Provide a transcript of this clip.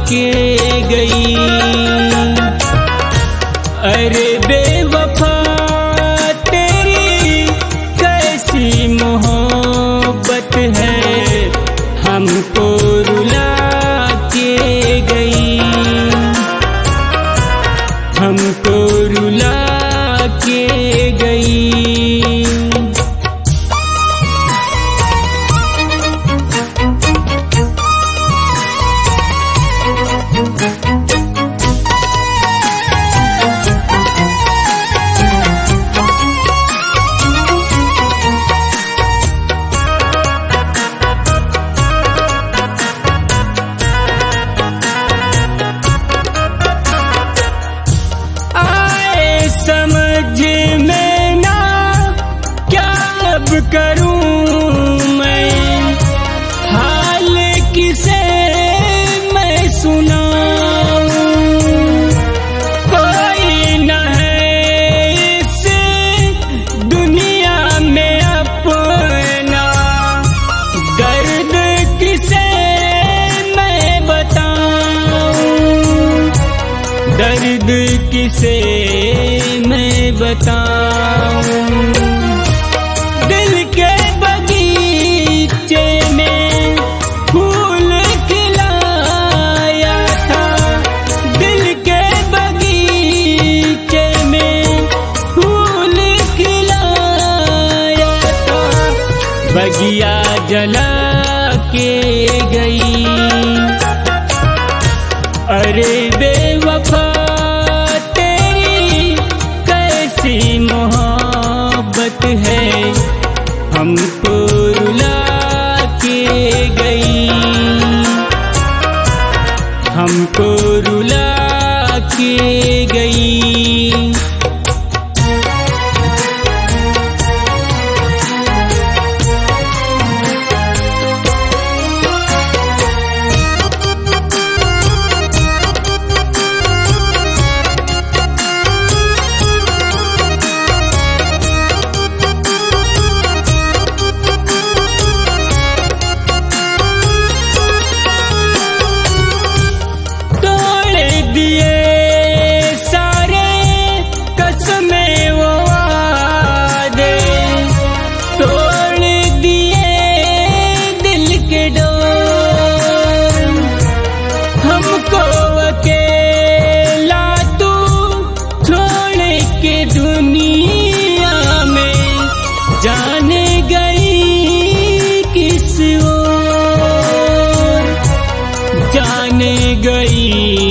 के गई। अरे बेवफा तेरी कैसी मोहब्बत है, हमको रुला के गई, हमको रुला के गई। समझ में ना क्या अब करूं मैं, हाल किसे मैं सुनाऊं। कोई न है इस दुनिया में अपना, दर्द किसे मैं बताऊं, दर्द किसे मैं बताऊं। दिल के बगीचे में फूल खिलाया था, दिल के बगीचे में फूल खिलाया था, बगिया जला के गई। अरे बेवफा मोहब्बत है, हमको रुला के गई, हमको रुला के गई। दुनिया में जाने गई किस ओर, जाने गई